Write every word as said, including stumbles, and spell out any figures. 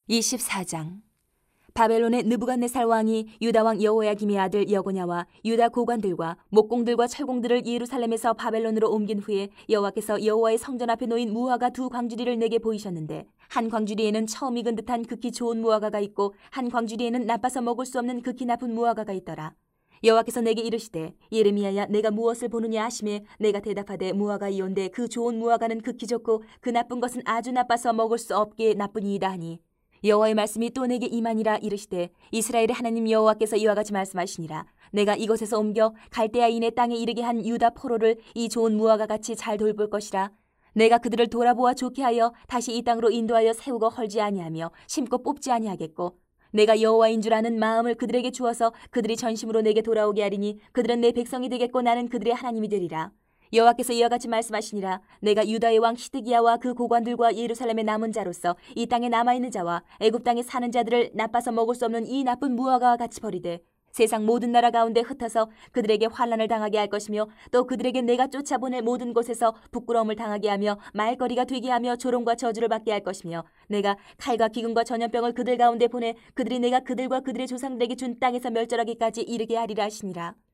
이십사 장. 바벨론의 느부갓네살 왕이 유다 왕 여호야김의 아들 여고냐와 유다 고관들과 목공들과 철공들을 예루살렘에서 바벨론으로 옮긴 후에 여호와께서 여호와의 성전 앞에 놓인 무화과 두 광주리를 내게 보이셨는데, 한 광주리에는 처음 익은 듯한 극히 좋은 무화과가 있고 한 광주리에는 나빠서 먹을 수 없는 극히 나쁜 무화과가 있더라. 여호와께서 내게 이르시되, 예레미야야, 내가 무엇을 보느냐 하시매 내가 대답하되, 무화과이온데 그 좋은 무화과는 극히 좋고 그 나쁜 것은 아주 나빠서 먹을 수 없게 나쁘니이다 하니, 여호와의 말씀이 또 내게 임하니라. 이르시되, 이스라엘의 하나님 여호와께서 이와 같이 말씀하시니라. 내가 이곳에서 옮겨 갈대아인의 땅에 이르게 한 유다 포로를 이 좋은 무화과 같이 잘 돌볼 것이라. 내가 그들을 돌아보아 좋게 하여 다시 이 땅으로 인도하여 세우고 헐지 아니하며 심고 뽑지 아니하겠고, 내가 여호와인 줄 아는 마음을 그들에게 주어서 그들이 전심으로 내게 돌아오게 하리니 그들은 내 백성이 되겠고 나는 그들의 하나님이 되리라. 여호와께서 이와 같이 말씀하시니라. 내가 유다의 왕 시드기야와 그 고관들과 예루살렘의 남은 자로서 이 땅에 남아있는 자와 애굽 땅에 사는 자들을 나빠서 먹을 수 없는 이 나쁜 무화과와 같이 버리되 세상 모든 나라 가운데 흩어서 그들에게 환난을 당하게 할 것이며, 또 그들에게 내가 쫓아보낼 모든 곳에서 부끄러움을 당하게 하며 말거리가 되게 하며 조롱과 저주를 받게 할 것이며, 내가 칼과 기근과 전염병을 그들 가운데 보내 그들이 내가 그들과 그들의 조상들에게 준 땅에서 멸절하기까지 이르게 하리라 하시니라.